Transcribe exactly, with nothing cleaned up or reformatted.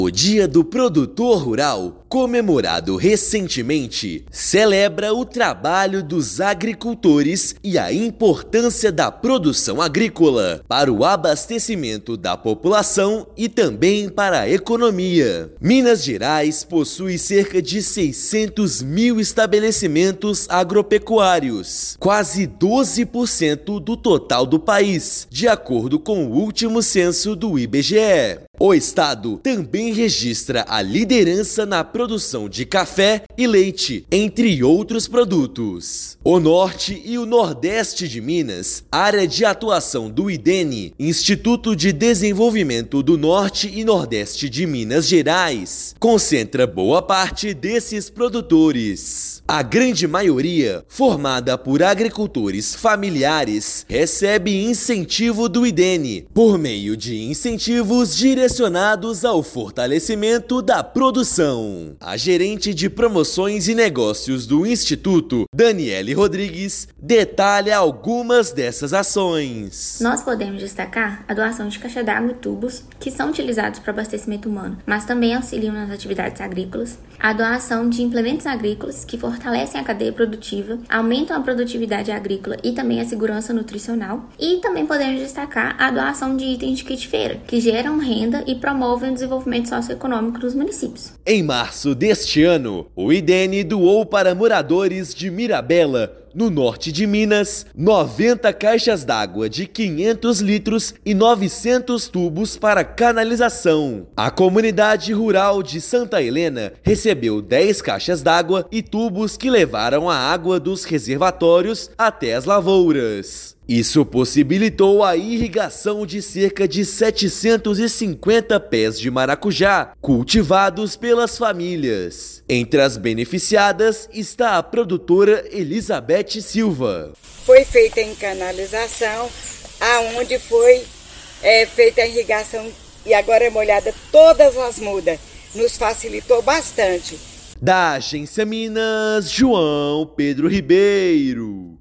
O Dia do Produtor Rural, comemorado recentemente, celebra o trabalho dos agricultores e a importância da produção agrícola para o abastecimento da população e também para a economia. Minas Gerais possui cerca de seiscentos mil estabelecimentos agropecuários, quase doze por cento do total do país, de acordo com o último censo do I B G E. O estado também registra a liderança na produção de café e leite, entre outros produtos. O norte e o nordeste de Minas, área de atuação do IDENE, Instituto de Desenvolvimento do Norte e Nordeste de Minas Gerais, concentra boa parte desses produtores. A grande maioria, formada por agricultores familiares, recebe incentivo do IDENE, por meio de incentivos direcionados ao fortalecimento da produção. A gerente de promoções e negócios do Instituto, Daniele Rodrigues, detalha algumas dessas ações. Nós podemos destacar a doação de caixa d'água e tubos, que são utilizados para abastecimento humano, mas também auxiliam nas atividades agrícolas, a doação de implementos agrícolas, que fortalecem a cadeia produtiva, aumentam a produtividade agrícola e também a segurança nutricional, e também podemos destacar a doação de itens de kit feira, que geram renda e promovem o desenvolvimento socioeconômico dos municípios. Em março deste ano, o IDENE doou para moradores de Mirabela, no norte de Minas, noventa caixas d'água de quinhentos litros e novecentos tubos para canalização. A comunidade rural de Santa Helena recebeu dez caixas d'água e tubos que levaram a água dos reservatórios até as lavouras. Isso possibilitou a irrigação de cerca de setecentos e cinquenta pés de maracujá, cultivados pelas famílias. Entre as beneficiadas está a produtora Elizabeth Silva. Foi feita em canalização, aonde foi é, feita a irrigação e agora é molhada todas as mudas. Nos facilitou bastante. Da Agência Minas, João Pedro Ribeiro.